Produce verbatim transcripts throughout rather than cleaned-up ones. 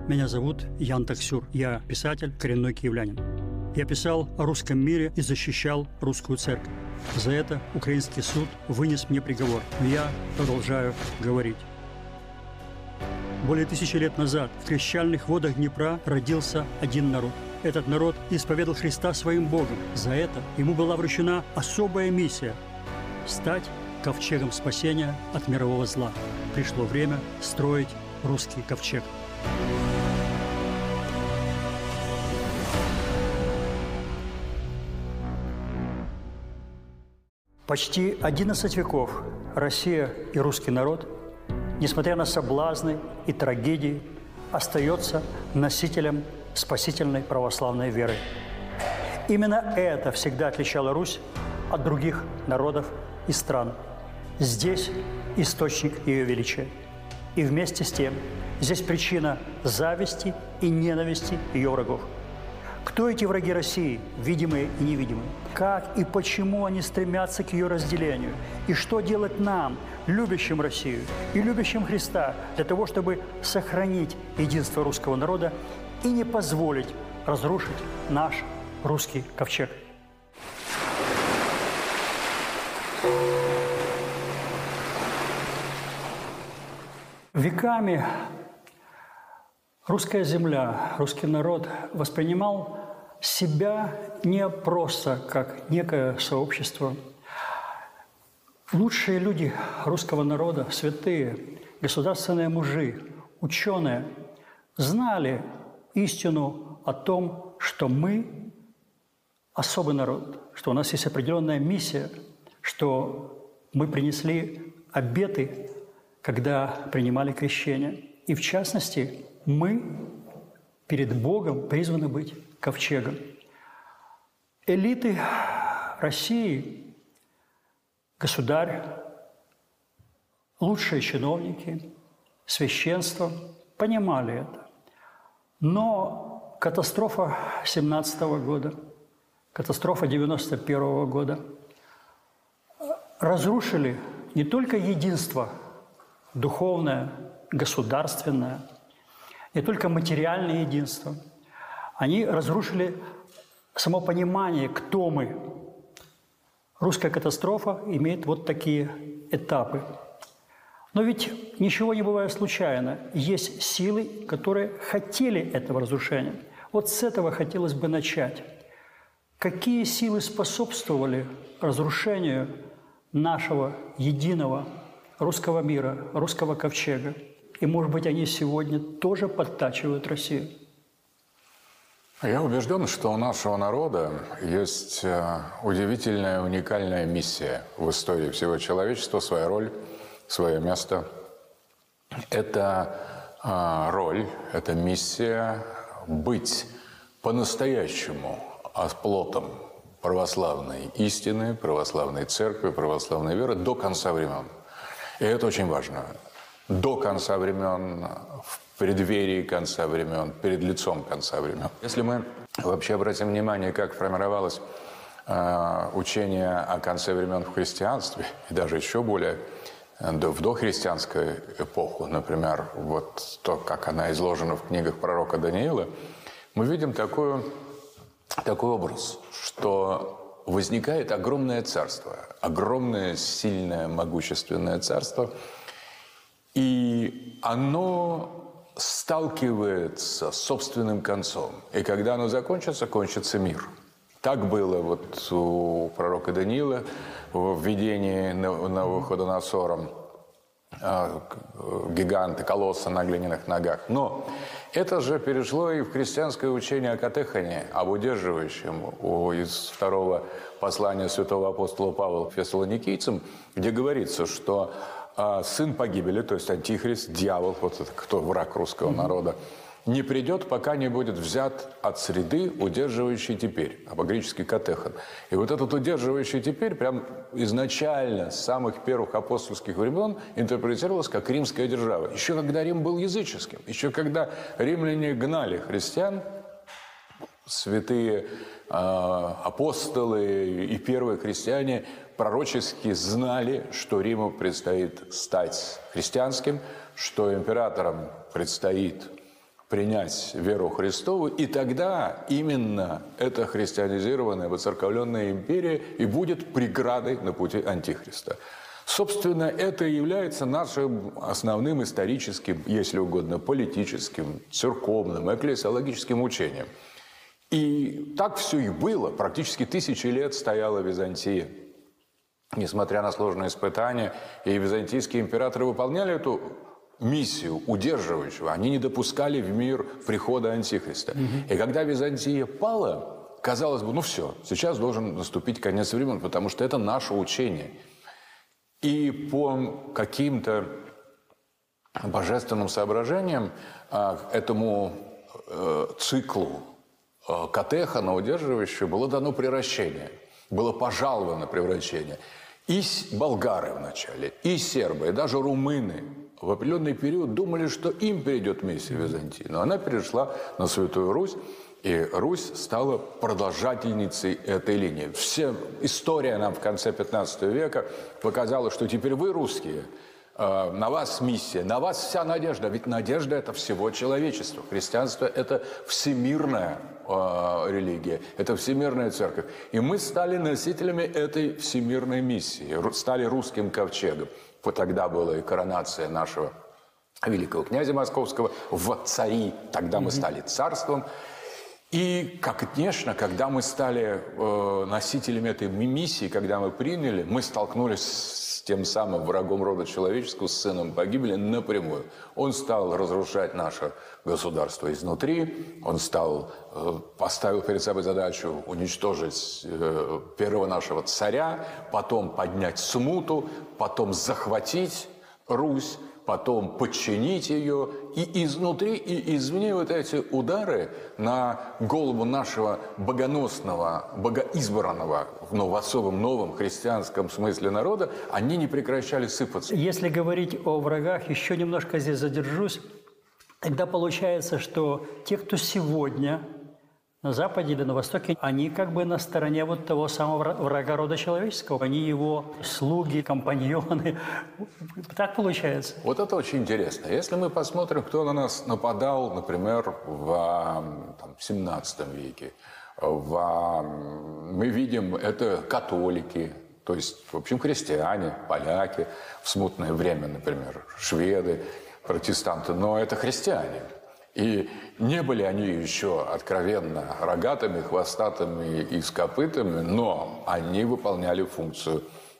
Меня зовут Ян Таксюр. Я писатель, коренной киевлянин. Я писал о русском мире и защищал русскую церковь. За это украинский суд вынес мне приговор. Но я продолжаю говорить. Более тысячи лет назад в крещальных водах Днепра родился один народ. Этот народ исповедал Христа своим Богом. За это ему была вручена особая миссия – стать ковчегом спасения от мирового зла. Пришло время строить русский ковчег. Почти одиннадцать веков Россия и русский народ, несмотря на соблазны и трагедии, остается носителем спасительной православной веры. Именно это всегда отличало Русь от других народов и стран. Здесь источник ее величия. И вместе с тем здесь причина зависти и ненависти ее врагов. Кто эти враги России, видимые и невидимые? Как и почему они стремятся к ее разделению? И что делать нам, любящим Россию и любящим Христа, для того, чтобы сохранить единство русского народа и не позволить разрушить наш русский ковчег? Веками русская земля, русский народ воспринимал себя не просто как некое сообщество. Лучшие люди русского народа, святые, государственные мужи, ученые знали истину о том, что мы особый народ, что у нас есть определенная миссия, что мы принесли обеты, когда принимали крещение. И в частности, мы перед Богом призваны быть ковчегом. Элиты России, государь, лучшие чиновники, священство понимали это. Но катастрофа семнадцатого года, катастрофа девяносто первого года разрушили не только единство духовное, государственное, не только материальное единство. Они разрушили само понимание, кто мы. Русская катастрофа имеет вот такие этапы. Но ведь ничего не бывает случайно. Есть силы, которые хотели этого разрушения. Вот с этого хотелось бы начать. Какие силы способствовали разрушению нашего единого русского мира, русского ковчега? И, может быть, они сегодня тоже подтачивают Россию? Я убежден, что у нашего народа есть удивительная, уникальная миссия в истории всего человечества, своя роль, свое место. Это роль, это миссия быть по-настоящему оплотом православной истины, православной церкви, православной веры до конца времен. И это очень важно. До конца времен, в преддверии конца времен, перед лицом конца времен. Если мы вообще обратим внимание, как формировалось э, учение о конце времен в христианстве, и даже еще более до, в дохристианскую эпоху, например, вот то, как она изложена в книгах пророка Даниила, мы видим такую, такой образ, что возникает огромное царство, огромное, сильное, могущественное царство, и оно сталкивается с собственным концом. И когда оно закончится, кончится мир. Так было вот у пророка Даниила в видении Навуходоносором гиганта, колосса на глиняных ногах. Но это же перешло и в христианское учение о катехоне, об удерживающем из второго послания святого апостола Павла к фессалоникийцам, где говорится, что сын погибели, то есть антихрист, дьявол, вот это кто враг русского народа, не придет, пока не будет взят от среды, удерживающий теперь, а по-гречески катехон. И вот этот удерживающий теперь прям изначально, с самых первых апостольских времен, интерпретировалось как римская держава. Еще когда Рим был языческим, еще когда римляне гнали христиан, святые э, апостолы и первые христиане пророчески знали, что Риму предстоит стать христианским, что императором предстоит принять веру Христову, и тогда именно эта христианизированная, воцерковленная империя и будет преградой на пути Антихриста. Собственно, это и является нашим основным историческим, если угодно, политическим, церковным, экклесиологическим учением. И так все и было. Практически тысячи лет стояла Византия. Несмотря на сложные испытания, и византийские императоры выполняли эту миссию удерживающего. Они не допускали в мир прихода Антихриста. Угу. И когда Византия пала, казалось бы, ну все, сейчас должен наступить конец времен, потому что это наше учение. И по каким-то божественным соображениям этому циклу катехана удерживающего было дано превращение. Было пожаловано превращение. И болгары вначале, и сербы, и даже румыны в определенный период думали, что им перейдет миссия Византии. Но она перешла на Святую Русь, и Русь стала продолжательницей этой линии. Вся история нам в конце пятнадцатого века показала, что теперь вы, русские, на вас миссия, на вас вся надежда. Ведь надежда – это всего человечества. Христианство – это всемирная э, религия, это всемирная церковь. И мы стали носителями этой всемирной миссии, стали русским ковчегом. Вот тогда была и коронация нашего великого князя Московского в цари. Тогда мы стали царством. И, конечно, когда мы стали э, носителями этой миссии, когда мы приняли, мы столкнулись с тем самым врагом рода человеческого, с сыном погибели напрямую. Он стал разрушать наше государство изнутри, он стал, э, поставил перед собой задачу уничтожить э, первого нашего царя, потом поднять смуту, потом захватить Русь, потом подчинить ее, и изнутри, и извне вот эти удары на голову нашего богоносного, богоизбранного, но в особом новом христианском смысле народа, они не прекращали сыпаться. Если говорить о врагах, еще немножко здесь задержусь, тогда получается, что те, кто сегодня на Западе или на Востоке, они как бы на стороне вот того самого врага рода человеческого. Они его слуги, компаньоны. Так получается. Вот это очень интересно. Если мы посмотрим, кто на нас нападал, например, в там, семнадцатом веке, в, мы видим, это католики, то есть, в общем, христиане, поляки, в смутное время, например, шведы, протестанты, но это христиане. И не были они еще откровенно рогатыми, хвостатыми и с копытами, но они выполняли функцию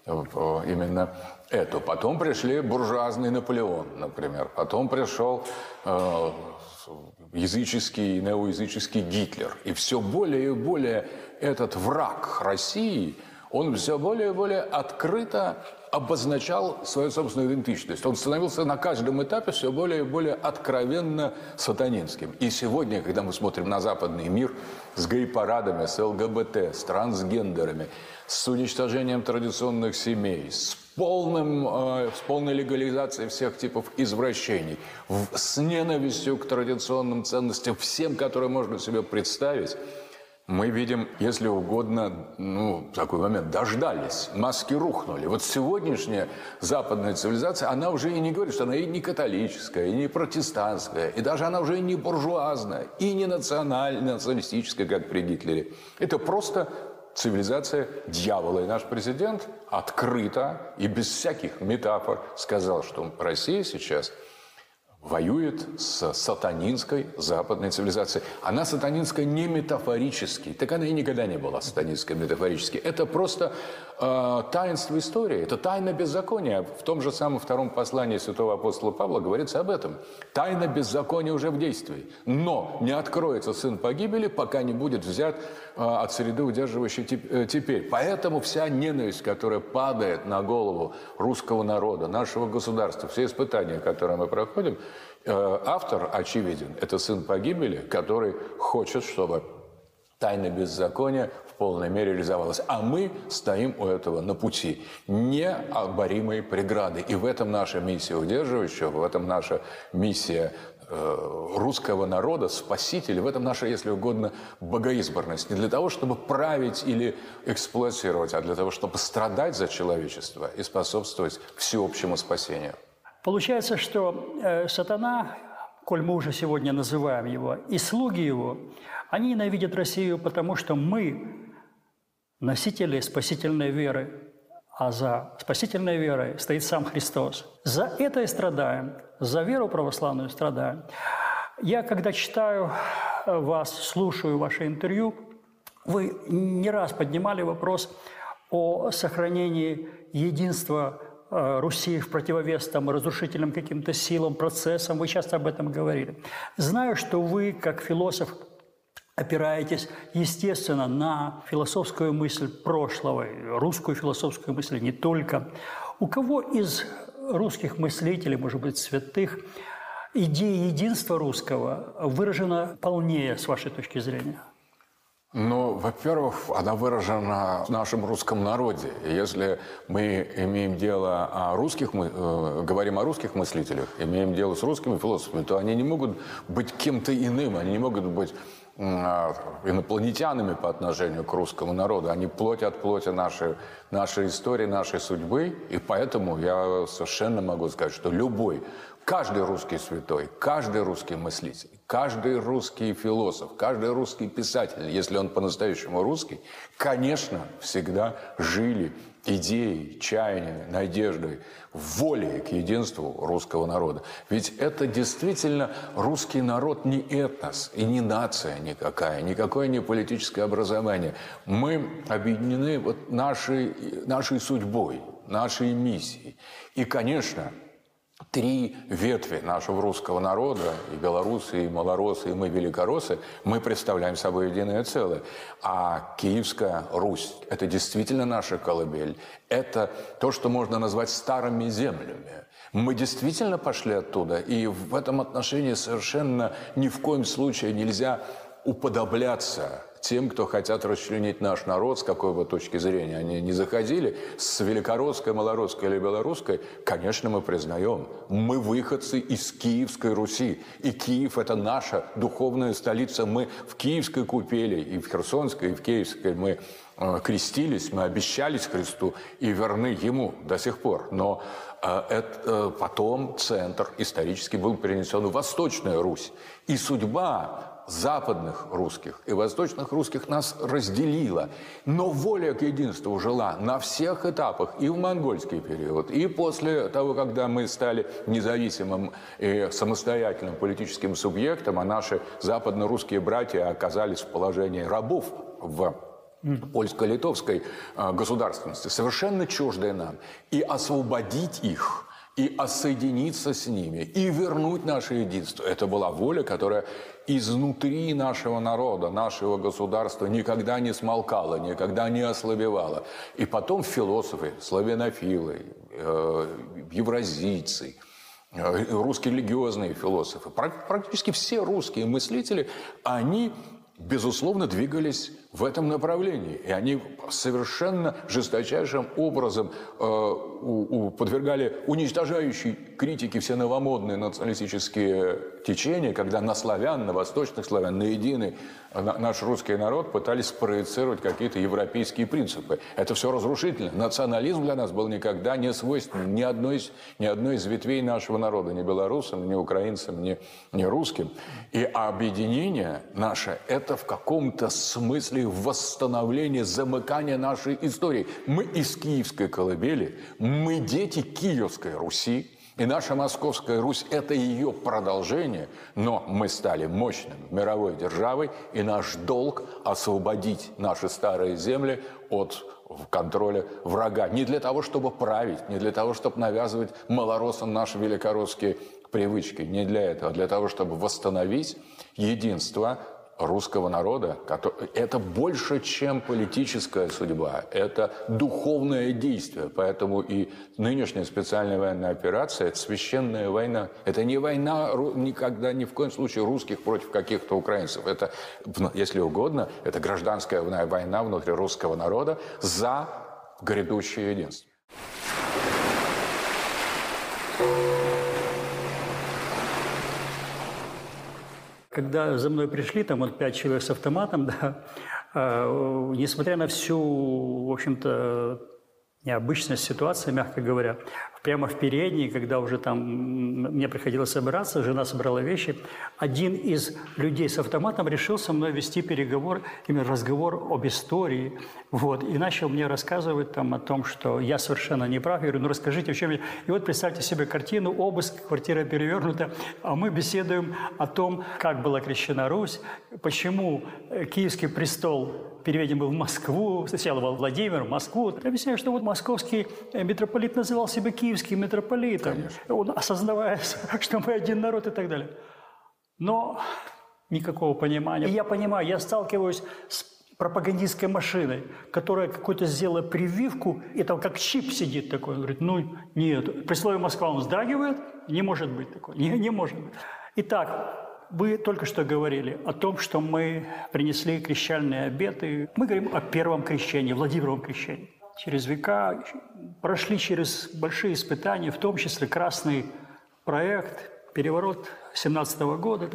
именно эту. Потом пришли буржуазный Наполеон, например. Потом пришел э, языческий, неоязыческий Гитлер. И все более и более этот враг России, он все более и более открыто обозначал свою собственную идентичность. Он становился на каждом этапе все более и более откровенно сатанинским. И сегодня, когда мы смотрим на западный мир с гей-парадами, с ЛГБТ, с трансгендерами, с уничтожением традиционных семей, с, полным, э, с полной легализацией всех типов извращений, в, с ненавистью к традиционным ценностям, всем, которые можно себе представить, мы видим, если угодно, ну, в такой момент дождались, маски рухнули. Вот сегодняшняя западная цивилизация, она уже и не говорит, что она и не католическая, и не протестантская, и даже она уже и не буржуазная, и не национальная, националистическая, как при Гитлере. Это просто цивилизация дьявола. И наш президент открыто и без всяких метафор сказал, что Россия сейчас воюет с сатанинской западной цивилизацией. Она сатанинская не метафорически. Так она и никогда не была сатанинской метафорически. Это просто э, таинство истории. Это тайна беззакония. В том же самом втором послании святого апостола Павла говорится об этом. Тайна беззакония уже в действии. Но не откроется сын погибели, пока не будет взят э, от среды, удерживающей э, теперь. Поэтому вся ненависть, которая падает на голову русского народа, нашего государства, все испытания, которые мы проходим, автор очевиден. Это сын погибели, который хочет, чтобы тайна беззакония в полной мере реализовалась. А мы стоим у этого на пути необоримой преграды. И в этом наша миссия удерживающего, в этом наша миссия э, русского народа, спасителя, в этом наша, если угодно, богоизбранность. Не для того, чтобы править или эксплуатировать, а для того, чтобы страдать за человечество и способствовать всеобщему спасению. Получается, что э, сатана коль мы уже сегодня называем его, и слуги его, они ненавидят Россию, потому что мы носители спасительной веры, а за спасительной верой стоит сам Христос. За это и страдаем, за веру православную страдаем. Я, когда читаю вас, слушаю ваше интервью, вы не раз поднимали вопрос о сохранении единства Руси в противовес там, разрушительным каким-то силам, процессам. Вы часто об этом говорили. Знаю, что вы, как философ, опираетесь, естественно, на философскую мысль прошлого, русскую философскую мысль не только. У кого из русских мыслителей, может быть, святых, идея единства русского выражена полнее, с вашей точки зрения? Ну, во-первых, она выражена в нашем русском народе. Если мы имеем дело о русских, мы э, говорим о русских мыслителях, имеем дело с русскими философами, то они не могут быть кем-то иным, они не могут быть э, инопланетянами по отношению к русскому народу. Они плоть от плоти нашей, нашей истории, нашей судьбы. И поэтому я совершенно могу сказать, что любой, каждый русский святой, каждый русский мыслитель, каждый русский философ, каждый русский писатель, если он по-настоящему русский, конечно, всегда жили идеей, чаяниями, надеждой, волей к единству русского народа. Ведь это действительно русский народ не этнос и не нация никакая, никакое не политическое образование. Мы объединены вот нашей, нашей судьбой, нашей миссией. И, конечно, три ветви нашего русского народа, и белорусы, и малоросы, и мы, великороссы, мы представляем собой единое целое. А Киевская Русь – это действительно наша колыбель. Это то, что можно назвать старыми землями. Мы действительно пошли оттуда, и в этом отношении совершенно ни в коем случае нельзя уподобляться тем, кто хотят расчленить наш народ, с какой бы точки зрения они ни заходили, с великоросской, малоросской или белорусской, конечно, мы признаем, мы выходцы из Киевской Руси. И Киев – это наша духовная столица. Мы в Киевской купели, и в Херсонской, и в Киевской мы э, крестились, мы обещались Христу и верны Ему до сих пор. Но э, это, э, потом центр исторически был перенесен в Восточную Русь. И судьба западных русских и восточных русских нас разделила. Но воля к единству жила на всех этапах, и в монгольский период, и после того, когда мы стали независимым и самостоятельным политическим субъектом, а наши западно-русские братья оказались в положении рабов в польско-литовской государственности, совершенно чуждые нам. И освободить их, и осоединиться с ними, и вернуть наше единство. Это была воля, которая изнутри нашего народа, нашего государства никогда не смолкала, никогда не ослабевала. И потом философы, славянофилы, э, евразийцы, э, русские религиозные философы, практически все русские мыслители, они, безусловно, двигались в этом направлении. И они совершенно жесточайшим образом э, у, у, подвергали уничтожающей критике все новомодные националистические течения, когда на славян, на восточных славян, на единый на, наш русский народ пытались спроецировать какие-то европейские принципы. Это все разрушительно. Национализм для нас был никогда не свойственен ни одной, ни одной из ветвей нашего народа, ни белорусам, ни украинцам, ни, ни русским. И объединение наше – это в каком-то смысле восстановление, замыкание нашей истории. Мы из Киевской колыбели, мы дети Киевской Руси, и наша Московская Русь – это ее продолжение, но мы стали мощной мировой державой, и наш долг – освободить наши старые земли от контроля врага. Не для того, чтобы править, не для того, чтобы навязывать малороссам наши великоросские привычки, не для этого, а для того, чтобы восстановить единство русского народа. Это больше, чем политическая судьба, это духовное действие. Поэтому и нынешняя специальная военная операция – это священная война. Это не война никогда, ни в коем случае русских против каких-то украинцев. Это, если угодно, это гражданская война внутри русского народа за грядущее единство. Когда за мной пришли, там вот пять человек с автоматом, да, э, несмотря на всю, в общем-то, необычная ситуация, мягко говоря. Прямо в передней, когда уже там мне приходилось собираться, жена собрала вещи, один из людей с автоматом решил со мной вести переговор, именно разговор об истории. Вот, и начал мне рассказывать там о том, что я совершенно не прав. Я говорю, ну расскажите, в чем я... И вот представьте себе картину, обыск, квартира перевернута, а мы беседуем о том, как была крещена Русь, почему Киевский престол переведен был в Москву, сначала во Владимир, в Москву. Я объясняю, что вот московский митрополит называл себя киевским митрополитом, он, осознавая, что мы один народ и так далее. Но никакого понимания. И я понимаю, я сталкиваюсь с пропагандистской машиной, которая какую-то сделала прививку, и там как чип сидит такой. Он говорит, ну нет. При слове «Москва» он вздрагивает, не может быть такого, не, не может быть. Итак, вы только что говорили о том, что мы принесли крещальные обеты. Мы говорим о первом крещении, Владимировом крещении. Через века прошли через большие испытания, в том числе красный проект, переворот семнадцатого года.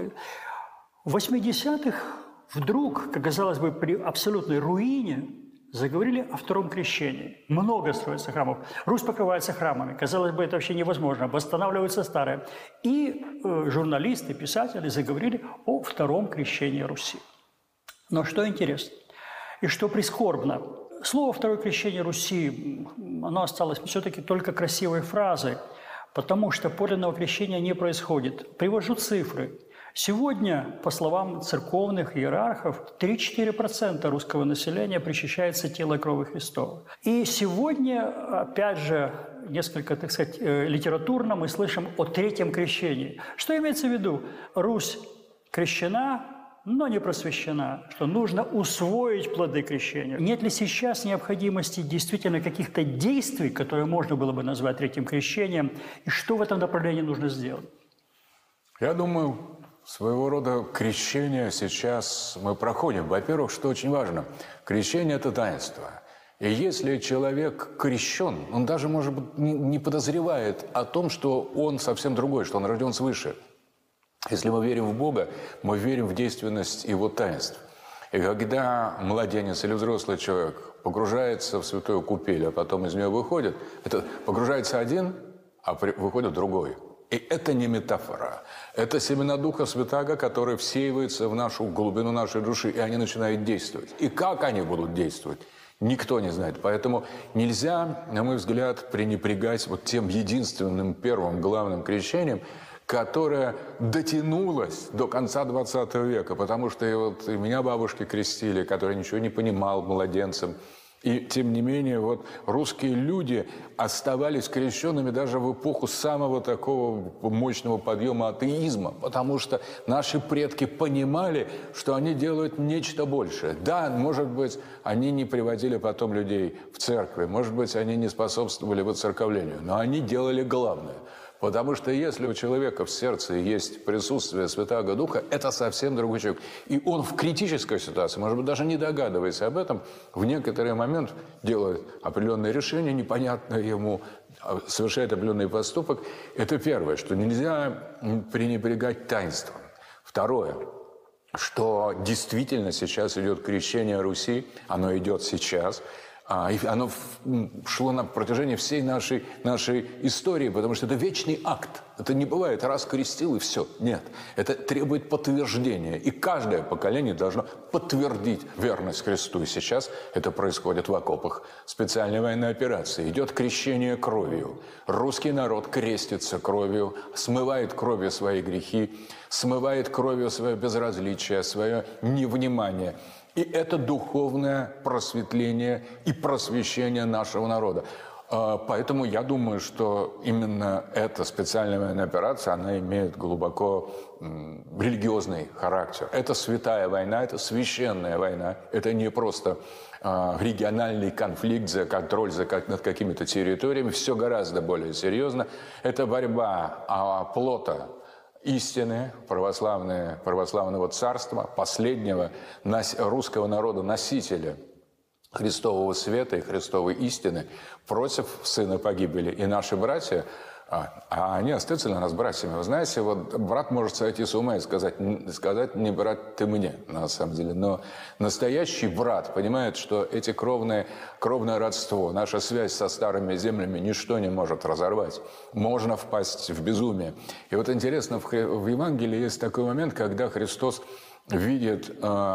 В восьмидесятых вдруг, как казалось бы, при абсолютной руине заговорили о втором крещении. Много строится храмов. Русь покрывается храмами. Казалось бы, это вообще невозможно. Восстанавливается старое. И э, журналисты, писатели заговорили о втором крещении Руси. Но что интересно и что прискорбно, слово «второе крещение Руси», оно осталось все-таки только красивой фразой, потому что подлинного крещения не происходит. Привожу цифры. Сегодня, по словам церковных иерархов, три-четыре процента русского населения причащается тела и крови Христова. И сегодня, опять же, несколько, так сказать, литературно мы слышим о третьем крещении. Что имеется в виду? Русь крещена, но не просвещена, что нужно усвоить плоды крещения. Нет ли сейчас необходимости действительно каких-то действий, которые можно было бы назвать третьим крещением, и что в этом направлении нужно сделать? Я думаю, своего рода крещение сейчас мы проходим. Во-первых, что очень важно, крещение – это таинство. И если человек крещен, он даже, может быть, не подозревает о том, что он совсем другой, что он рожден свыше. Если мы верим в Бога, мы верим в действенность Его таинств. И когда младенец или взрослый человек погружается в святую купель, а потом из нее выходит, это погружается один, а выходит другой. И это не метафора. Это семена Духа Святаго, которые всеиваются в нашу глубину нашей души, и они начинают действовать. И как они будут действовать, никто не знает. Поэтому нельзя, на мой взгляд, пренебрегать вот тем единственным первым главным крещением, которое дотянулось до конца двадцатого века. Потому что и, вот, и меня бабушки крестили, которые ничего не понимал младенцем. И, тем не менее, вот русские люди оставались крещенными даже в эпоху самого такого мощного подъема атеизма, потому что наши предки понимали, что они делают нечто большее. Да, может быть, они не приводили потом людей в церкви, может быть, они не способствовали воцерковлению, но они делали главное. Потому что если у человека в сердце есть присутствие Святаго Духа, это совсем другой человек. И он в критической ситуации, может быть, даже не догадываясь об этом, в некоторый момент делает определенное решение, непонятное ему, совершает определенный поступок. Это первое, что нельзя пренебрегать таинством. Второе, что действительно сейчас идет крещение Руси, оно идет сейчас. И оно шло на протяжении всей нашей, нашей истории, потому что это вечный акт. Это не бывает раз крестил и все. Нет. Это требует подтверждения. И каждое поколение должно подтвердить верность Христу. И сейчас это происходит в окопах специальной военной операции. Идет крещение кровью. Русский народ крестится кровью, смывает кровью свои грехи, смывает кровью свое безразличие, свое невнимание. И это духовное просветление и просвещение нашего народа. Поэтому я думаю, что именно эта специальная военная операция, она имеет глубоко религиозный характер. Это святая война, это священная война. Это не просто региональный конфликт за контроль за, над какими-то территориями. Все гораздо более серьезно. Это борьба плота истины православные, православного царства, последнего русского народа, носителя Христового света и Христовой истины, против сына погибели. И наши братья А, а они остаются для нас братьями. Вы знаете, вот брат может сойти с ума и сказать, сказать не брат ты мне, на самом деле. Но настоящий брат понимает, что эти кровные, кровное родство, наша связь со старыми землями ничто не может разорвать. Можно впасть в безумие. И вот интересно, в, в Евангелии есть такой момент, когда Христос видит э,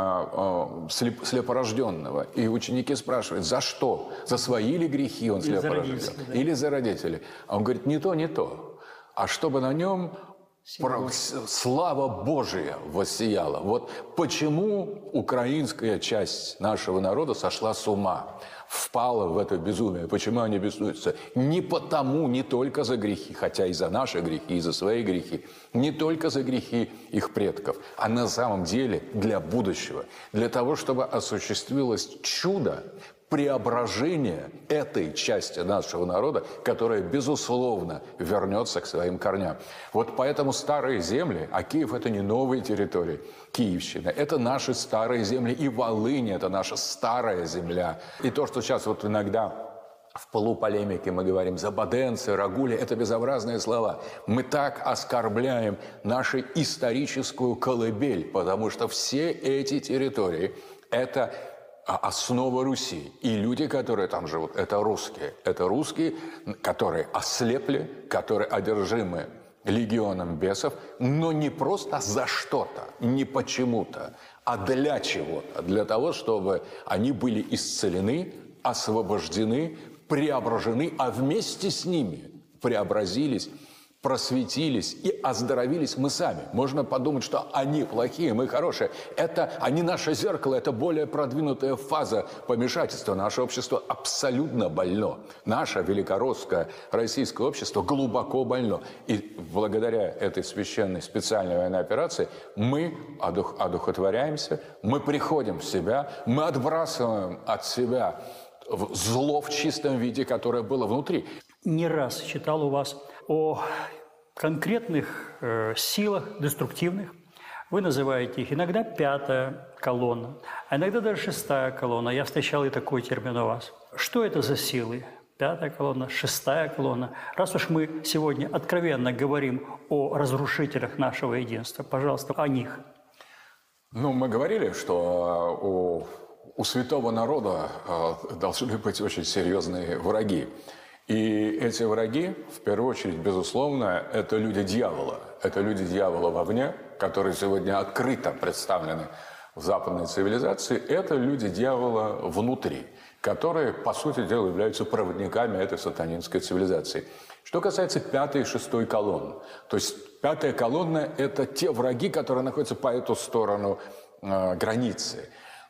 э, слеп, слепорожденного. И ученики спрашивают, за что? За свои ли грехи он слепорожден? Да. Или за родителей? А он говорит, не то, не то. А чтобы на нем про, слава Божия воссияла. Вот почему украинская часть нашего народа сошла с ума, впала в это безумие. Почему они беснуются? Не потому, не только за грехи, хотя и за наши грехи, и за свои грехи, не только за грехи их предков, а на самом деле для будущего, для того, чтобы осуществилось чудо преображения этой части нашего народа, которая, безусловно, вернется к своим корням. Вот поэтому старые земли, а Киев – это не новые территории, Киевщина – это наши старые земли, и Волынь – это наша старая земля. И то, что сейчас вот иногда в полуполемике мы говорим «забаденцы», «рагули» – это безобразные слова. Мы так оскорбляем нашу историческую колыбель, потому что все эти территории – это основа Руси. И люди, которые там живут, это русские. Это русские, которые ослепли, которые одержимы легионом бесов, но не просто за что-то, не почему-то, а для чего-то. Для того, чтобы они были исцелены, освобождены, преображены, а вместе с ними преобразились, просветились и оздоровились мы сами. Можно подумать, что они плохие, мы хорошие. Это они наше зеркало, это более продвинутая фаза помешательства. Наше общество абсолютно больно. Наше великорусское российское общество глубоко больно. И благодаря этой священной специальной военной операции мы одух, одухотворяемся, мы приходим в себя, мы отбрасываем от себя зло в чистом виде, которое было внутри. Не раз читал у вас о конкретных э, силах деструктивных. Вы называете их иногда пятая колонна, а иногда даже шестая колонна. Я встречал и такой термин у вас. Что это за силы? Пятая колонна, шестая колонна. Раз уж мы сегодня откровенно говорим о разрушителях нашего единства, пожалуйста, о них. Ну, мы говорили, что у, у святого народа должны быть очень серьезные враги. И эти враги, в первую очередь, безусловно, это люди дьявола. Это люди дьявола вовне, которые сегодня открыто представлены в западной цивилизации. Это люди дьявола внутри, которые, по сути дела, являются проводниками этой сатанинской цивилизации. Что касается пятой и шестой колонн, то есть пятая колонна – это те враги, которые находятся по эту сторону э, границы.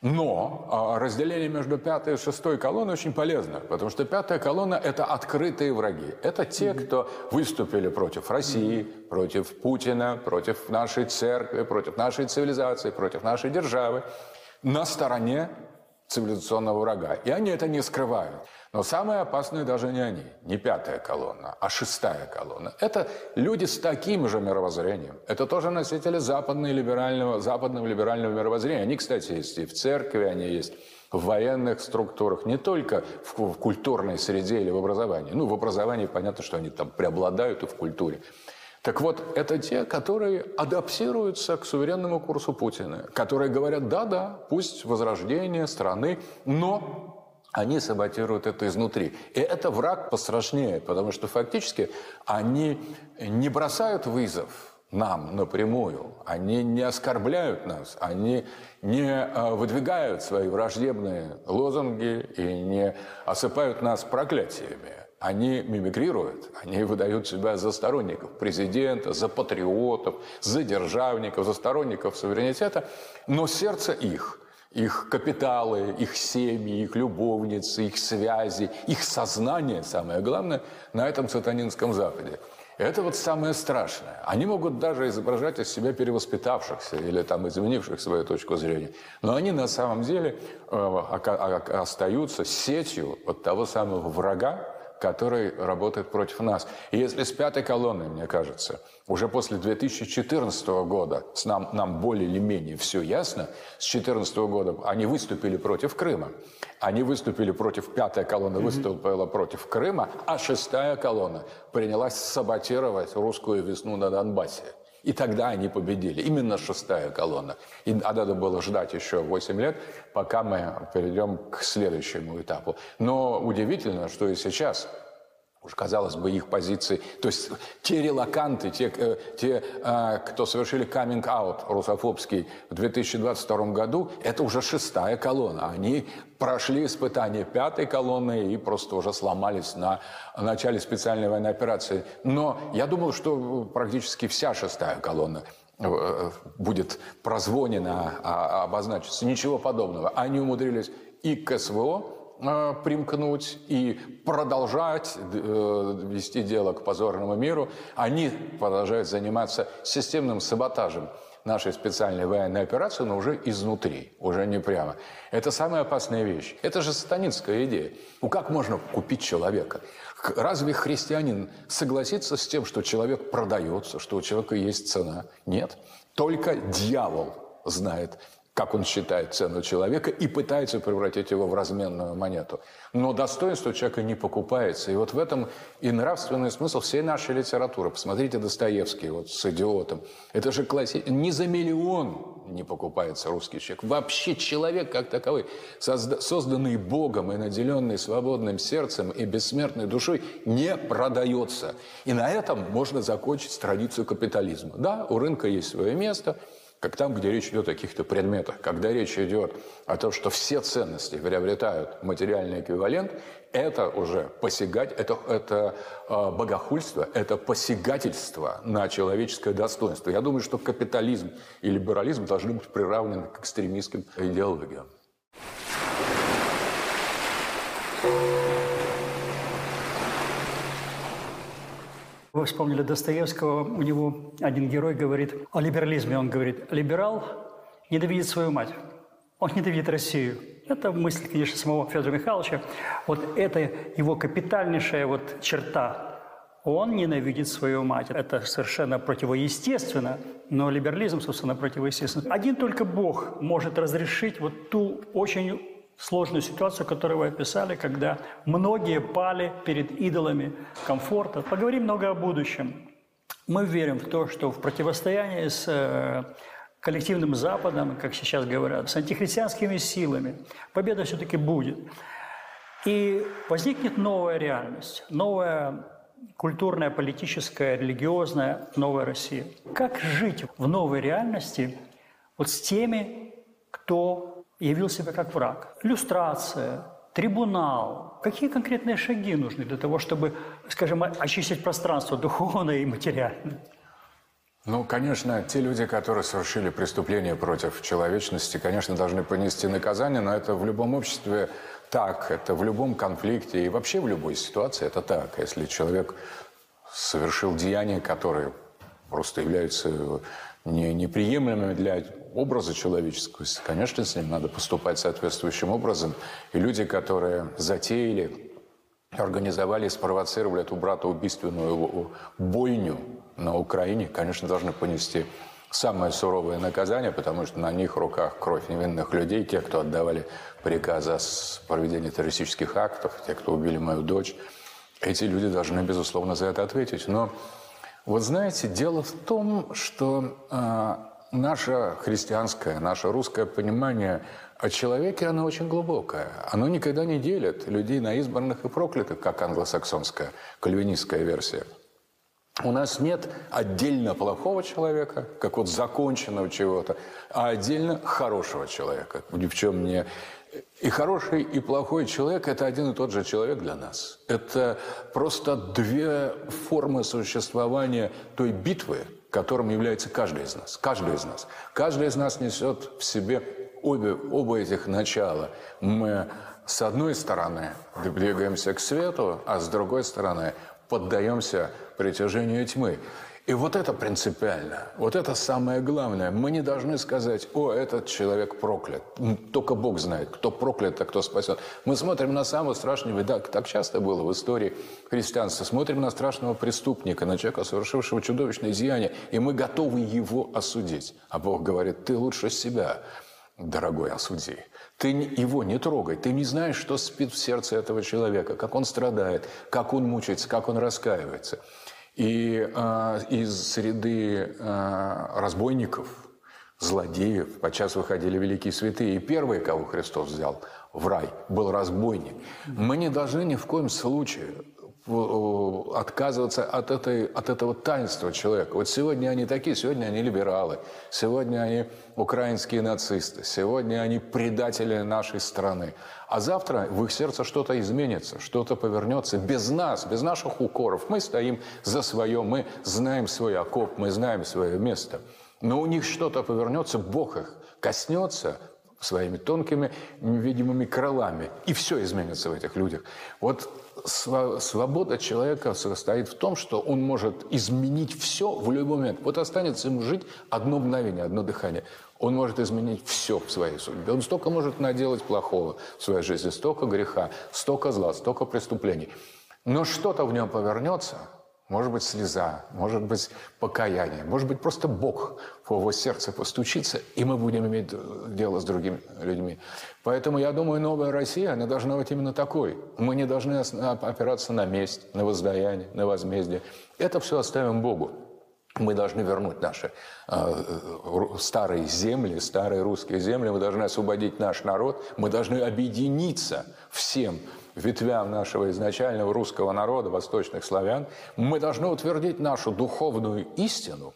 Но разделение между пятой и шестой колонной очень полезно, потому что пятая колонна – это открытые враги. Это те, кто выступили против России, против Путина, против нашей церкви, против нашей цивилизации, против нашей державы, на стороне цивилизационного врага. И они это не скрывают. Но самые опасные даже не они, не пятая колонна, а шестая колонна. Это люди с таким же мировоззрением. Это тоже носители западного либерального, западного либерального мировоззрения. Они, кстати, есть и в церкви, они есть в военных структурах, не только в, в культурной среде или в образовании. Ну, в образовании понятно, что они там преобладают и в культуре. Так вот, это те, которые адаптируются к суверенному курсу Путина, которые говорят, да-да, пусть возрождение страны, но они саботируют это изнутри. И это враг пострашнее, потому что фактически они не бросают вызов нам напрямую, они не оскорбляют нас, они не выдвигают свои враждебные лозунги и не осыпают нас проклятиями. Они мимикрируют, они выдают себя за сторонников президента, за патриотов, за державников, за сторонников суверенитета, но сердце их, их капиталы, их семьи, их любовницы, их связи, их сознание, самое главное, на этом сатанинском Западе. Это вот самое страшное. Они могут даже изображать из себя перевоспитавшихся или там изменивших свою точку зрения, но они на самом деле э, остаются сетью вот того самого врага, который работает против нас. И если с пятой колонной, мне кажется, уже после две тысячи четырнадцатого года с нам, нам более или менее все ясно, с две тысячи четырнадцатого года они выступили против Крыма, они выступили против, пятая колонна выступила против Крыма, а шестая колонна принялась саботировать русскую весну на Донбассе. И тогда они победили. Именно шестая колонна. И надо было ждать еще восемь лет, пока мы перейдем к следующему этапу. Но удивительно, что и сейчас, уж казалось бы, их позиции, то есть те релоканты, те, те кто совершили каминг-аут русофобский в две тысячи двадцать втором году, это уже шестая колонна. Они прошли испытания пятой колонны и просто уже сломались на начале специальной военной операции. Но я думал, что практически вся шестая колонна будет прозвонена, обозначиться. Ничего подобного. Они умудрились и к СВО примкнуть и продолжать э, вести дело к позорному миру. Они продолжают заниматься системным саботажем нашей специальной военной операции, но уже изнутри, уже не прямо. Это самая опасная вещь. Это же сатанинская идея. Ну как можно купить человека? Разве христианин согласится с тем, что человек продается, что у человека есть цена? Нет. Только дьявол знает, как он считает цену человека, и пытается превратить его в разменную монету. Но достоинство человека не покупается. И вот в этом и нравственный смысл всей нашей литературы. Посмотрите Достоевский вот с «Идиотом». Это же классика. Ни за миллион не покупается русский человек. Вообще человек как таковой, созда- созданный Богом и наделенный свободным сердцем и бессмертной душой, не продается. И на этом можно закончить традицию капитализма. Да, у рынка есть свое место, как там, где речь идет о каких-то предметах. Когда речь идет о том, что все ценности приобретают материальный эквивалент, это уже посягать, это, это э, богохульство, это посягательство на человеческое достоинство. Я думаю, что капитализм и либерализм должны быть приравнены к экстремистским идеологиям. Вы вспомнили Достоевского, у него один герой говорит о либерализме. Он говорит, либерал ненавидит свою мать, он ненавидит Россию. Это мысль, конечно, самого Федора Михайловича. Вот это его капитальнейшая вот черта. Он ненавидит свою мать. Это совершенно противоестественно, но либерализм, собственно, противоестественно. Один только Бог может разрешить вот ту очень сложную ситуацию, которую вы описали, когда многие пали перед идолами комфорта. Поговорим много о будущем. Мы верим в то, что в противостоянии с коллективным Западом, как сейчас говорят, с антихристианскими силами, победа все-таки будет. И возникнет новая реальность, новая культурная, политическая, религиозная, новая Россия. Как жить в новой реальности вот с теми, кто явил себя как враг? Люстрация, трибунал. Какие конкретные шаги нужны для того, чтобы, скажем, очистить пространство духовное и материальное? Ну, конечно, те люди, которые совершили преступления против человечности, конечно, должны понести наказание, но это в любом обществе так, это в любом конфликте и вообще в любой ситуации это так. Если человек совершил деяния, которые просто являются не, неприемлемыми для образа человеческого, конечно, с ним надо поступать соответствующим образом. И люди, которые затеяли, организовали, спровоцировали эту братоубийственную бойню на Украине, конечно, должны понести самое суровое наказание, потому что на них руках кровь невинных людей, те, кто отдавали приказы о проведении террористических актов, те, кто убили мою дочь. Эти люди должны, безусловно, за это ответить. Но вот знаете, дело в том, что э, наше христианское, наше русское понимание о человеке, оно очень глубокое. Оно никогда не делит людей на избранных и проклятых, как англосаксонская, кальвинистская версия. У нас нет отдельно плохого человека, как вот законченного чего-то, а отдельно хорошего человека. Ни в чем не... И хороший, и плохой человек – это один и тот же человек для нас. Это просто две формы существования той битвы, которым является каждый из нас. Каждый из нас. Каждый из нас несет в себе обе, оба этих начала. Мы, с одной стороны, двигаемся к свету, а с другой стороны, поддаемся притяжению тьмы. И вот это принципиально, вот это самое главное. Мы не должны сказать: о, этот человек проклят. Только Бог знает, кто проклят, а кто спасен. Мы смотрим на самого страшного, да, так часто было в истории христианства, смотрим на страшного преступника, на человека, совершившего чудовищное деяние, и мы готовы его осудить. А Бог говорит: ты лучше себя, дорогой, осуди. Ты его не трогай. Ты не знаешь, что спит в сердце этого человека, как он страдает, как он мучается, как он раскаивается. И э, из среды э, разбойников, злодеев подчас выходили великие святые. И первый, кого Христос взял в рай, был разбойник. Мы не должны ни в коем случае отказываться от, этой, от этого таинства человека. Вот сегодня они такие, сегодня они либералы, сегодня они украинские нацисты, сегодня они предатели нашей страны. А завтра в их сердце что-то изменится, что-то повернется без нас, без наших укоров. Мы стоим за свое, мы знаем свой окоп, мы знаем свое место. Но у них что-то повернется, Бог их коснется своими тонкими невидимыми крылами. И все изменится в этих людях. Вот свобода человека состоит в том, что он может изменить все в любой момент. Вот останется ему жить одно мгновение, одно дыхание. Он может изменить все в своей судьбе. Он столько может наделать плохого в своей жизни, столько греха, столько зла, столько преступлений. Но что-то в нем повернется. Может быть, слеза, может быть, покаяние, может быть, просто Бог в его сердце постучится, и мы будем иметь дело с другими людьми. Поэтому, я думаю, новая Россия, она должна быть именно такой. Мы не должны опираться на месть, на воздаяние, на возмездие. Это все оставим Богу. Мы должны вернуть наши э, старые земли, старые русские земли. Мы должны освободить наш народ. Мы должны объединиться всем ветвям нашего изначального русского народа, восточных славян. Мы должны утвердить нашу духовную истину.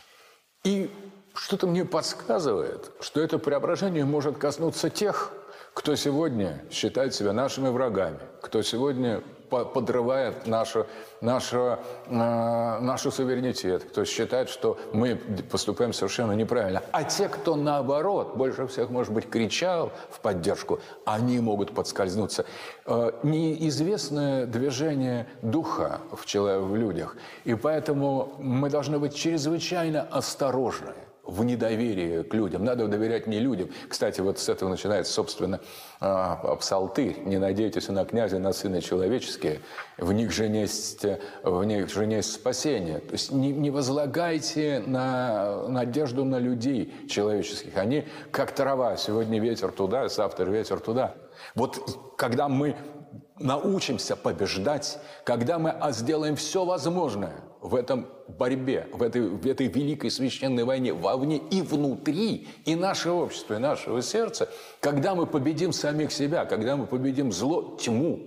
И что-то мне подсказывает, что это преображение может коснуться тех, кто сегодня считает себя нашими врагами, кто сегодня подрывает нашу, нашу, э, нашу суверенитет, кто считает, что мы поступаем совершенно неправильно. А те, кто наоборот, больше всех, может быть, кричал в поддержку, они могут подскользнуться. Э, неизвестное движение духа в, человек, в людях. И поэтому мы должны быть чрезвычайно осторожны в недоверии к людям. Надо доверять не людям. Кстати, вот с этого начинается, собственно, псалтырь. «Не надейтесь на князя, на сына человеческие, в них же есть, в них же есть спасение». То есть не, не возлагайте на надежду на людей человеческих. Они как трава. Сегодня ветер туда, завтра ветер туда. Вот когда мы научимся побеждать, когда мы сделаем все возможное в этом борьбе, в этой, в этой великой священной войне, вовне и внутри, и нашего общества, и нашего сердца, когда мы победим самих себя, когда мы победим зло, тьму,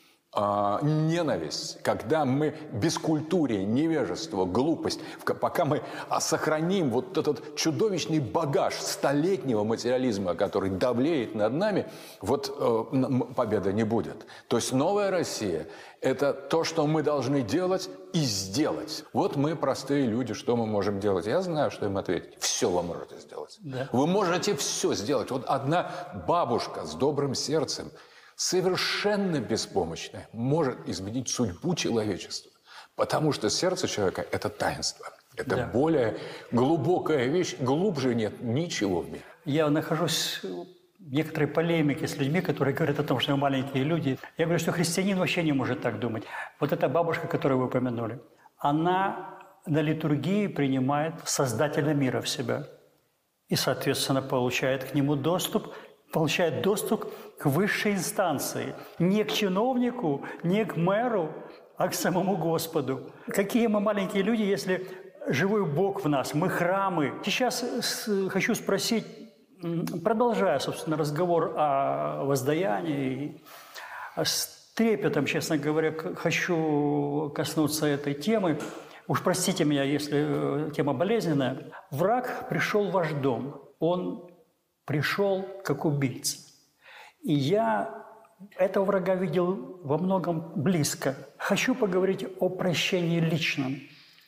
э, ненависть, когда мы бескультурие, невежество, глупость, пока мы сохраним вот этот чудовищный багаж столетнего материализма, который давлеет над нами, вот э, победы не будет. То есть новая Россия – это то, что мы должны делать и сделать. Вот мы, простые люди, что мы можем делать? Я знаю, что им ответить. Все вы можете сделать. Да. Вы можете все сделать. Вот одна бабушка с добрым сердцем, совершенно беспомощная, может изменить судьбу человечества. Потому что сердце человека – это таинство. Это да. более глубокая вещь. Глубже нет ничего в мире. Я нахожусь в некоторой полемике с людьми, которые говорят о том, что мы маленькие люди. Я говорю, что христианин вообще не может так думать. Вот эта бабушка, которую вы упомянули, она на литургии принимает Создателя мира в себя. И, соответственно, получает к нему доступ, получает доступ к высшей инстанции. Не к чиновнику, не к мэру, а к самому Господу. Какие мы маленькие люди, если живой Бог в нас, мы храмы. Сейчас хочу спросить, продолжая, собственно, разговор о воздаянии, с трепетом, честно говоря, хочу коснуться этой темы. Уж простите меня, если тема болезненная. Враг пришел в ваш дом. Он пришел как убийца. И я этого врага видел во многом близко. Хочу поговорить о прощении личном.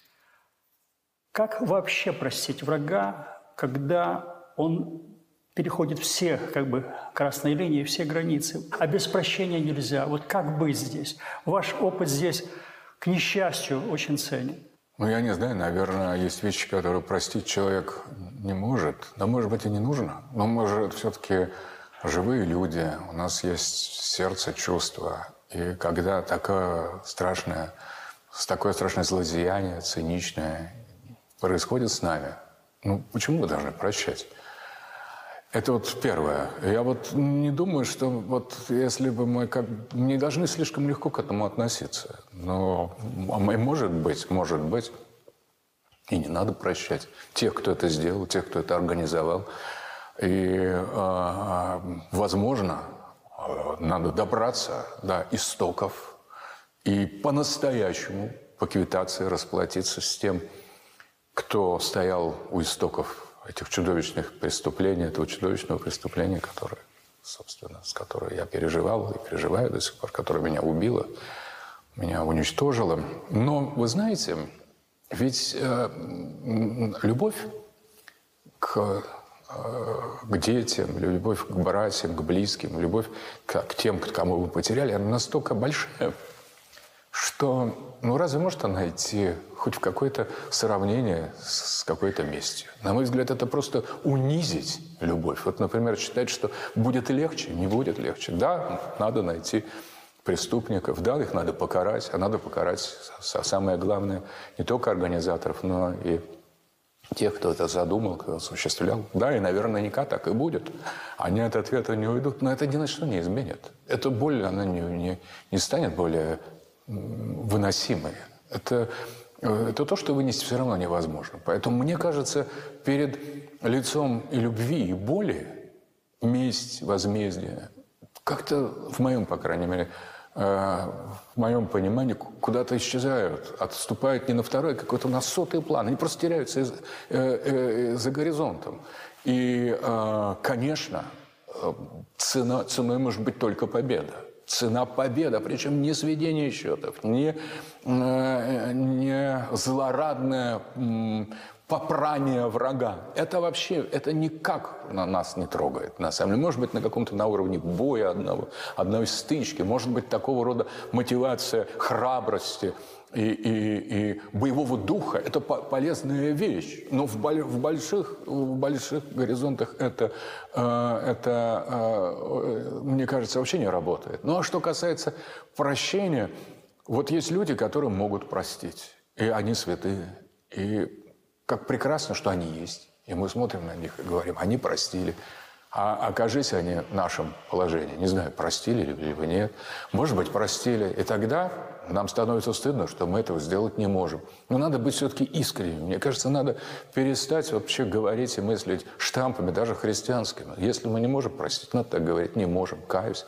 Как вообще простить врага, когда он переходит все как бы красные линии, все границы, а без прощения нельзя? Вот как быть здесь? Ваш опыт здесь, к несчастью, очень ценен. Ну, я не знаю, наверное, есть вещи, которые простить человек не может. Да, может быть, и не нужно. Но мы же все-таки живые люди, у нас есть сердце, чувства. И когда такое страшное, такое страшное злодеяние, циничное происходит с нами, ну, почему мы должны прощать? Это вот первое. Я вот не думаю, что вот если бы мы как... не должны слишком легко к этому относиться. Но, может быть, может быть, и не надо прощать тех, кто это сделал, тех, кто это организовал. И, возможно, надо добраться до истоков и по-настоящему поквитаться, расплатиться с тем, кто стоял у истоков этих чудовищных преступлений, этого чудовищного преступления, которое, собственно, с которой я переживал и переживаю до сих пор, которое меня убило, меня уничтожило. Но, вы знаете, ведь э, любовь к, э, к детям, любовь к братьям, к близким, любовь к, к тем, кому вы потеряли, она настолько большая, что, ну, разве может она идти хоть в какое-то сравнение с какой-то местью? На мой взгляд, это просто унизить любовь. Вот, например, считать, что будет легче, не будет легче. Да, надо найти преступников, да, их надо покарать, а надо покарать, самое главное, не только организаторов, но и тех, кто это задумал, кто осуществлял. Да, и, наверное, наверняка так и будет. Они от ответа не уйдут, но это ни на что не изменит. Эта боль, она не, не, не станет более выносимой. Это, это то, что вынести все равно невозможно. Поэтому, мне кажется, перед лицом и любви, и боли, месть, возмездие, как-то, в моем, по крайней мере, в моем понимании, куда-то исчезают, отступают не на второй, а какой-то на сотый план. Они просто теряются из, э, э, за горизонтом. И, э, конечно, цена, ценой может быть только победа. Цена победа, причем не сведение счетов, не, не злорадное попрание врага. Это вообще, это никак на нас не трогает, на самом деле. Может быть, на каком-то на уровне боя, одного, одной стычки, может быть, такого рода мотивация храбрости и, и, и боевого духа. Это полезная вещь. Но в, в, больших, в больших горизонтах это, это, мне кажется, вообще не работает. Ну, а что касается прощения, вот есть люди, которые могут простить. И они святые. И как прекрасно, что они есть. И мы смотрим на них и говорим, они простили. А окажись они в нашем положении, не знаю, простили ли вы, нет. Может быть, простили. И тогда нам становится стыдно, что мы этого сделать не можем. Но надо быть все-таки искренним. Мне кажется, надо перестать вообще говорить и мыслить штампами, даже христианскими. Если мы не можем простить, надо так говорить, не можем, каюсь.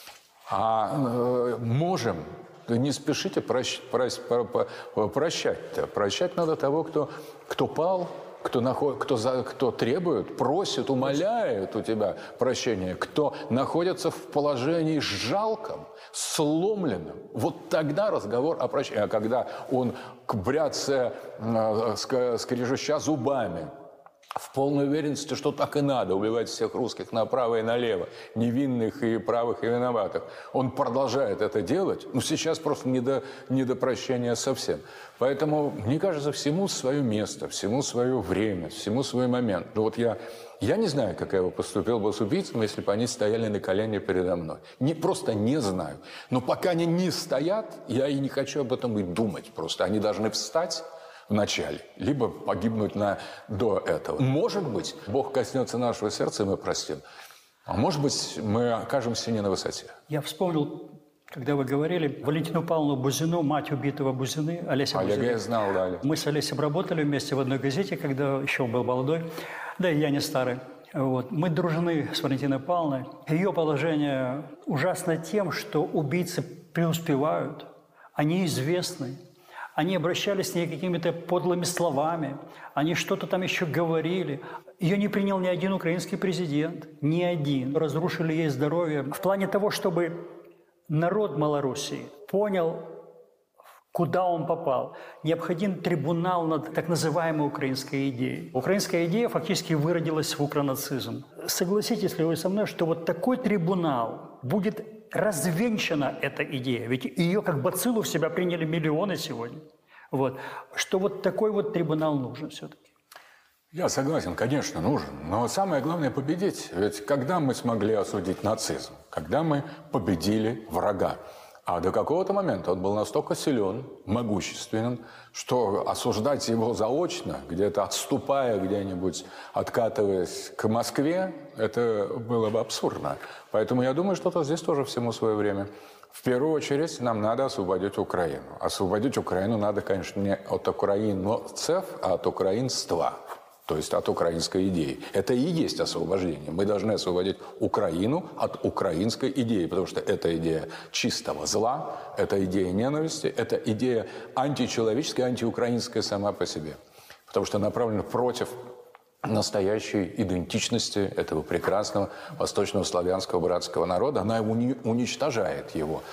А э, можем. Не спешите прощ, прощ, прощать-то. Прощать надо того, кто, кто пал, кто, наход, кто, за, кто требует, просит, умоляет у тебя прощения, кто находится в положении жалком, сломленном. Вот тогда разговор о прощении. А когда он, бряться, скрежеща зубами, в полной уверенности, что так и надо, убивать всех русских направо и налево, невинных и правых и виноватых. Он продолжает это делать, но сейчас просто не до, не до прощения совсем. Поэтому, мне кажется, всему свое место, всему свое время, всему свой момент. Ну вот я, я не знаю, как я бы поступил бы с убийцами, если бы они стояли на колене передо мной. Не, просто не знаю. Но пока они не стоят, я и не хочу об этом и думать просто. Они должны встать в начале, либо погибнуть на, до этого. Может быть, Бог коснется нашего сердца, и мы простим. А может быть, мы окажемся не на высоте. Я вспомнил, когда вы говорили, Валентину Павловну Бузину, мать убитого Бузины, Олеся Бузина. Олега я знал, да. Мы с Олесей работали вместе в одной газете, когда еще был молодой, да и я не старый. Вот. Мы дружны с Валентиной Павловной. Ее положение ужасно тем, что убийцы преуспевают, они известны. Они обращались с ней какими-то подлыми словами, они что-то там еще говорили. Ее не принял ни один украинский президент, ни один. Разрушили ей здоровье. В плане того, чтобы народ Малоруссии понял, куда он попал, необходим трибунал над так называемой украинской идеей. Украинская идея фактически выродилась в укронацизм. Согласитесь ли вы со мной, что вот такой трибунал будет развенчана эта идея? Ведь ее как бациллу в себя приняли миллионы сегодня. Вот. Что вот такой вот трибунал нужен все-таки. Я согласен, конечно, нужен. Но самое главное – победить. Ведь когда мы смогли осудить нацизм? Когда мы победили врага. А до какого-то момента он был настолько силен, могущественен, что осуждать его заочно, где-то отступая где-нибудь, откатываясь к Москве, это было бы абсурдно. Поэтому я думаю, что-то здесь тоже всему свое время. В первую очередь нам надо освободить Украину. Освободить Украину надо, конечно, не от украинцев, а от украинства. То есть от украинской идеи. Это и есть освобождение. Мы должны освободить Украину от украинской идеи, потому что это идея чистого зла, это идея ненависти, это идея античеловеческая, антиукраинская сама по себе. Потому что направлена против настоящей идентичности этого прекрасного восточного славянского братского народа. Она уни- уничтожает его.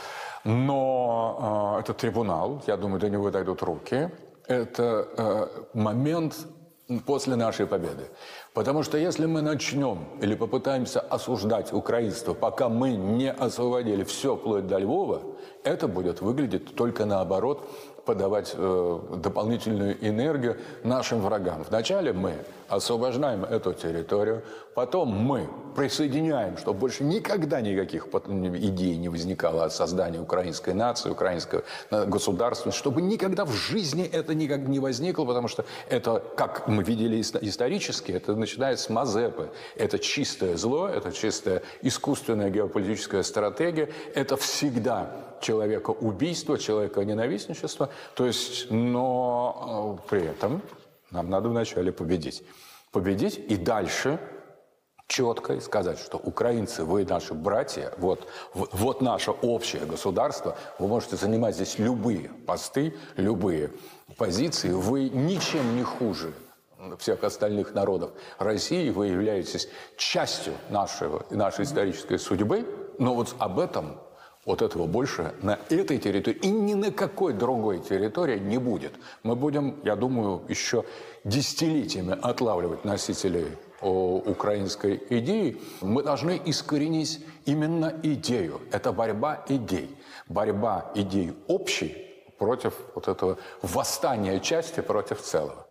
Но э, этот трибунал, я думаю, до него дойдут руки. Это э, момент после нашей победы. Потому что если мы начнем или попытаемся осуждать украинство, пока мы не освободили все вплоть до Львова, это будет выглядеть только наоборот, подавать э, дополнительную энергию нашим врагам. Вначале мы освобождаем эту территорию, потом мы присоединяем, чтобы больше никогда никаких идей не возникало от создания украинской нации, украинского государства, чтобы никогда в жизни это никак не возникло, потому что это, как мы видели исторически, это начинается с Мазепы. Это чистое зло, это чистая искусственная геополитическая стратегия, это всегда человекоубийство, человеконенавистничество. То есть, но при этом нам надо вначале победить. Победить и дальше четко сказать, что украинцы, вы наши братья, вот, вот, вот наше общее государство, вы можете занимать здесь любые посты, любые позиции, вы ничем не хуже всех остальных народов России, вы являетесь частью нашего, нашей исторической судьбы, но вот об этом, вот этого больше на этой территории и ни на какой другой территории не будет. Мы будем, я думаю, еще десятилетиями отлавливать носителей украинской идеи. Мы должны искоренить именно идею. Это борьба идей. Борьба идей общей против вот этого восстания части против целого.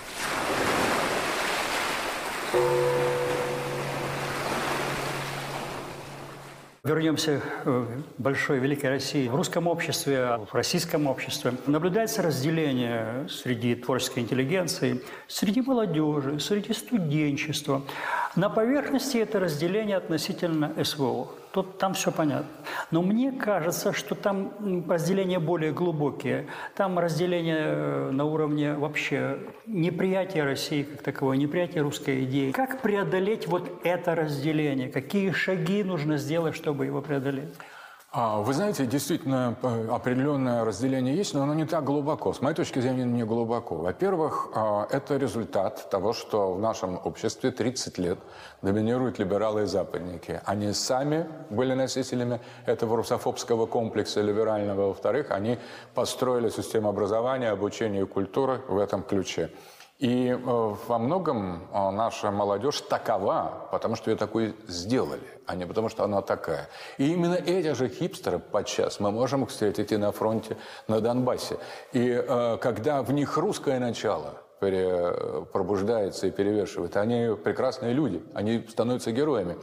Вернемся к большой, великой России. В русском обществе, в российском обществе наблюдается разделение среди творческой интеллигенции, среди молодежи, среди студенчества. На поверхности это разделение относительно СВО. Тут, там все понятно. Но мне кажется, что там разделения более глубокие. Там разделение на уровне вообще неприятия России как таковой, неприятия русской идеи. Как преодолеть вот это разделение? Какие шаги нужно сделать, чтобы его преодолеть? Вы знаете, действительно, определенное разделение есть, но оно не так глубоко. С моей точки зрения, не глубоко. Во-первых, это результат того, что в нашем обществе тридцать лет доминируют либералы и западники. Они сами были носителями этого русофобского комплекса либерального. Во-вторых, они построили систему образования, обучения и культуры в этом ключе. И э, во многом э, наша молодежь такова, потому что ее такой сделали, а не потому что она такая. И именно эти же хипстеры подчас мы можем встретить и на фронте, на Донбассе. И э, когда в них русское начало пере, пробуждается и перевешивает, они прекрасные люди, они становятся героями.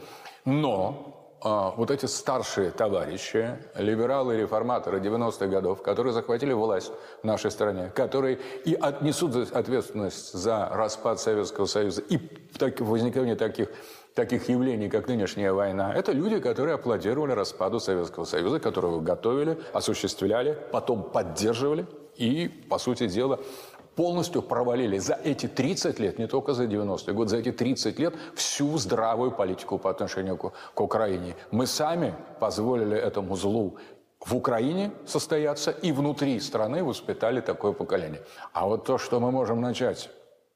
Но вот эти старшие товарищи, либералы и реформаторы девяностых годов, которые захватили власть в нашей стране, которые и отнесут ответственность за распад Советского Союза и возникновение таких, таких явлений, как нынешняя война, это люди, которые аплодировали распаду Советского Союза, которого готовили, осуществляли, потом поддерживали и, по сути дела, полностью провалили за эти тридцать лет, не только за девяностый год, за эти тридцать лет всю здравую политику по отношению к, к Украине. Мы сами позволили этому злу в Украине состояться и внутри страны воспитали такое поколение. А вот то, что мы можем начать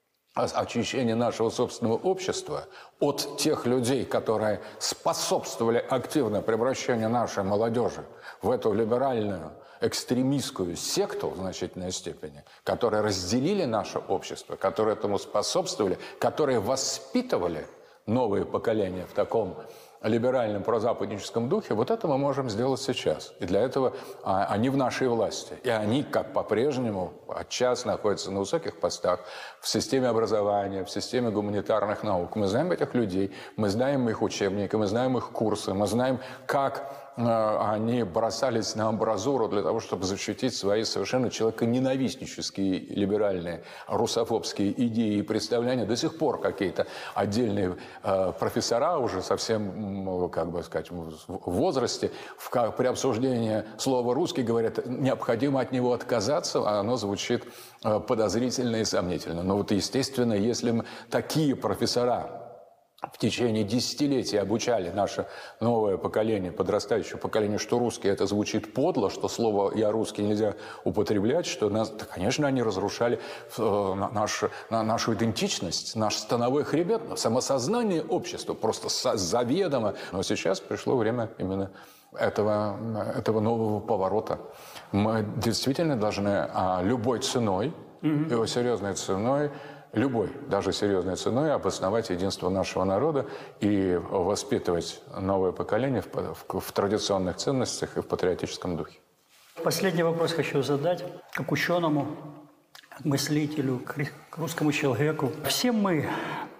очищение нашего собственного общества от тех людей, которые способствовали активно превращению нашей молодежи в эту либеральную, экстремистскую секту в значительной степени, которые разделили наше общество, которые этому способствовали, которые воспитывали новые поколения в таком либеральном прозападническом духе, вот это мы можем сделать сейчас. И для этого а, они в нашей власти. И они, как по-прежнему, отчас находятся на высоких постах в системе образования, в системе гуманитарных наук. Мы знаем этих людей, мы знаем их учебники, мы знаем их курсы, мы знаем, как они бросались на амбразуру для того, чтобы защитить свои совершенно человеконенавистнические, либеральные, русофобские идеи и представления. До сих пор какие-то отдельные э, профессора уже совсем, как бы сказать, в возрасте, в, при обсуждении слова «русский» говорят, необходимо от него отказаться, а оно звучит э, подозрительно и сомнительно. Но вот, естественно, если мы такие профессора в течение десятилетий обучали наше новое поколение, подрастающее поколение, что русский это звучит подло, что слово «я русский» нельзя употреблять, что, нас, да, конечно, они разрушали э, нашу, на, нашу идентичность, наш становой хребет, самосознание общества, просто заведомо. Но сейчас пришло время именно этого, этого нового поворота. Мы действительно должны а, любой ценой, mm-hmm. его серьезной ценой, любой, даже серьезной ценой обосновать единство нашего народа и воспитывать новое поколение в, в, в традиционных ценностях и в патриотическом духе. Последний вопрос хочу задать как ученому, как мыслителю, к русскому человеку. Все мы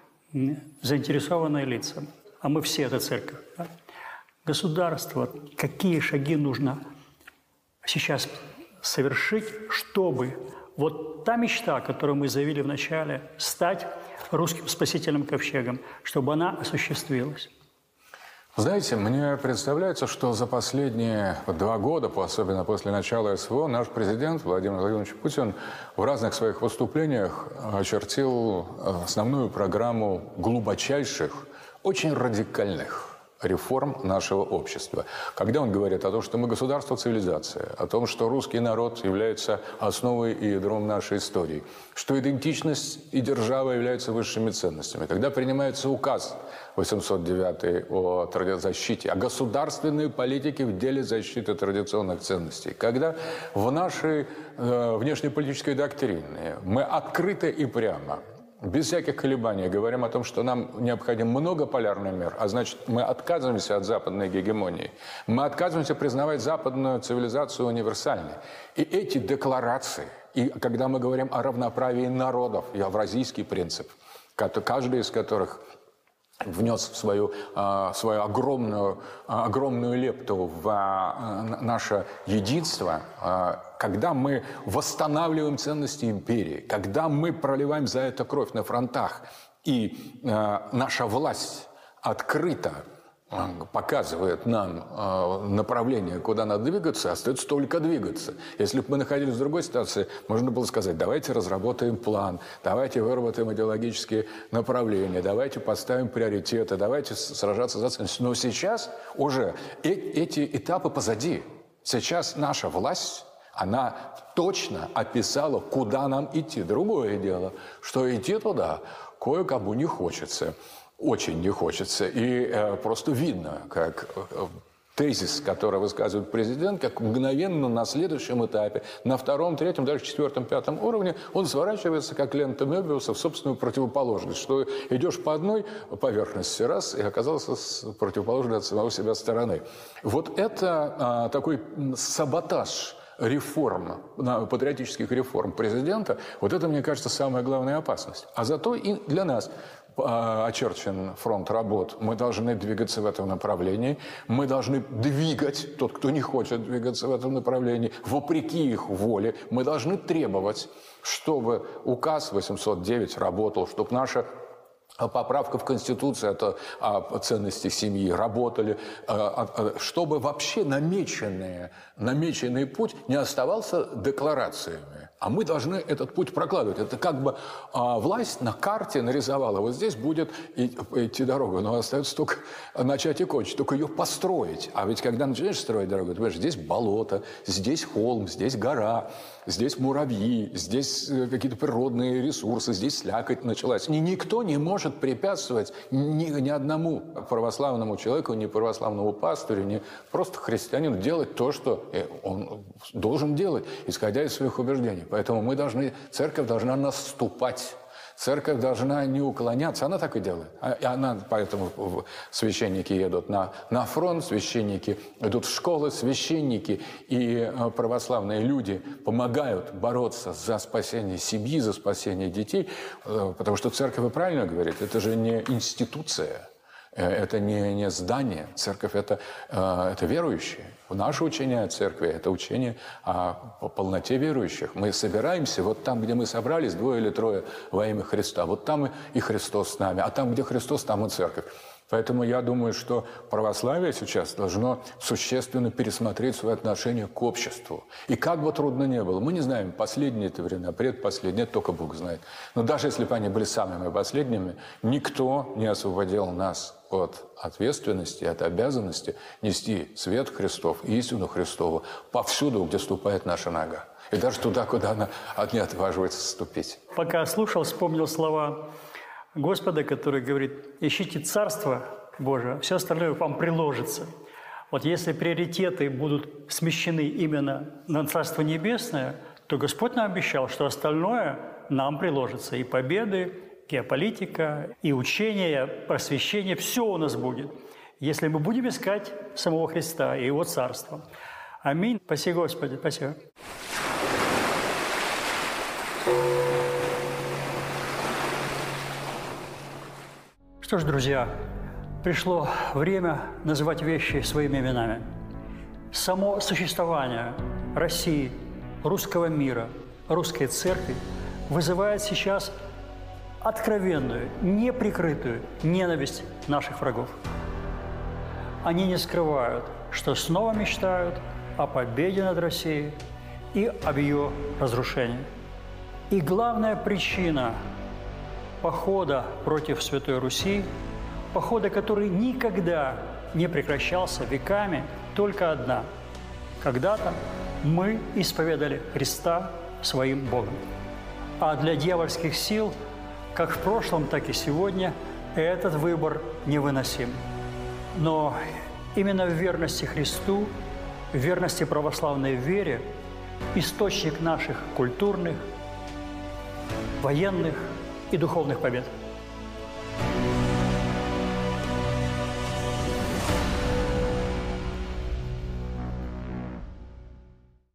заинтересованные лица, а мы все это церковь. Да? Государство, какие шаги нужно сейчас совершить, чтобы вот та мечта, которую мы заявили в начале, стать русским спасительным ковчегом, чтобы она осуществилась? Знаете, мне представляется, что за последние два года, особенно после начала СВО, наш президент Владимир Владимирович Путин в разных своих выступлениях очертил основную программу глубочайших, очень радикальных реформ нашего общества. Когда он говорит о том, что мы государство-цивилизация, о том, что русский народ является основой и ядром нашей истории, что идентичность и держава являются высшими ценностями. Когда принимается указ восемьсот девятый о защите, о государственной политике в деле защиты традиционных ценностей, когда в нашей э, внешнеполитической доктрине мы открыто и прямо, без всяких колебаний говорим о том, что нам необходим многополярный мир, а значит, мы отказываемся от западной гегемонии. Мы отказываемся признавать западную цивилизацию универсальной. И эти декларации, и когда мы говорим о равноправии народов, евразийский принцип, каждый из которых внес свою, свою огромную, огромную лепту в наше единство, когда мы восстанавливаем ценности империи, когда мы проливаем за это кровь на фронтах, и наша власть открыто показывает нам направление, куда надо двигаться, остается только двигаться. Если бы мы находились в другой ситуации, можно было сказать, давайте разработаем план, давайте выработаем идеологические направления, давайте поставим приоритеты, давайте сражаться за ценности. Но сейчас уже э- эти этапы позади. Сейчас наша власть, она точно описала, куда нам идти. Другое дело, что идти туда кое-кому не хочется. Очень не хочется. И э, просто видно, как э, тезис, который высказывает президент, как мгновенно на следующем этапе, на втором, третьем, даже четвертом, пятом уровне, он сворачивается, как лента Мёбиуса, в собственную противоположность. Что идешь по одной поверхности раз и оказался с противоположной от самого себя стороны. Вот это э, такой саботаж реформ, патриотических реформ президента, вот это, мне кажется, самая главная опасность. А зато и для нас очерчен фронт работ. Мы должны двигаться в этом направлении. Мы должны двигать, тот, кто не хочет двигаться в этом направлении, вопреки их воле. Мы должны требовать, чтобы указ восемьсот девять работал, чтобы наша поправка в Конституцию, это о ценности семьи, работали, чтобы вообще намеченный, намеченный путь не оставался декларациями. А мы должны этот путь прокладывать. Это как бы а, власть на карте нарисовала. Вот здесь будет идти дорога, но остается только начать и кончить, только ее построить. А ведь когда начинаешь строить дорогу, ты понимаешь, здесь болото, здесь холм, здесь гора, здесь муравьи, здесь какие-то природные ресурсы, здесь слякоть началась. И никто не может препятствовать ни, ни одному православному человеку, ни православному пастырю, ни просто христианину делать то, что он должен делать, исходя из своих убеждений. Поэтому мы должны, церковь должна наступать Церковь должна не уклоняться, она так и делает. И она, поэтому священники едут на, на фронт, священники идут в школы, священники и православные люди помогают бороться за спасение семьи, за спасение детей, потому что церковь, вы правильно говорите, это же не институция. Это не, не здание. Церковь – это, это верующие. Наше учение о церкви – это учение о полноте верующих. Мы собираемся вот там, где мы собрались, двое или трое во имя Христа. Вот там и Христос с нами. А там, где Христос, там и церковь. Поэтому я думаю, что православие сейчас должно существенно пересмотреть свои отношения к обществу. И как бы трудно ни было, мы не знаем, последние это времена, предпоследние, это только Бог знает. Но даже если бы они были самыми последними, никто не освободил нас от ответственности, от обязанности нести свет Христов, истину Христову повсюду, где ступает наша нога. И даже туда, куда она не отваживается ступить. Пока слушал, вспомнил слова Господа, который говорит: ищите Царство Божие, все остальное вам приложится. Вот если приоритеты будут смещены именно на Царство Небесное, то Господь нам обещал, что остальное нам приложится. И победы, геополитика, и учение, просвещение, все у нас будет, если мы будем искать самого Христа и Его Царство. Аминь. Спасибо, Господи. Спасибо. Что ж, друзья, пришло время называть вещи своими именами. Само существование России, русского мира, русской церкви вызывает сейчас откровенную, неприкрытую ненависть наших врагов. Они не скрывают, что снова мечтают о победе над Россией и об ее разрушении. И главная причина похода против Святой Руси, похода, который никогда не прекращался веками, только одна. Когда-то мы исповедали Христа своим Богом. А для дьявольских сил, как в прошлом, так и сегодня, этот выбор невыносим. Но именно в верности Христу, в верности православной вере источник наших культурных, военных и духовных побед.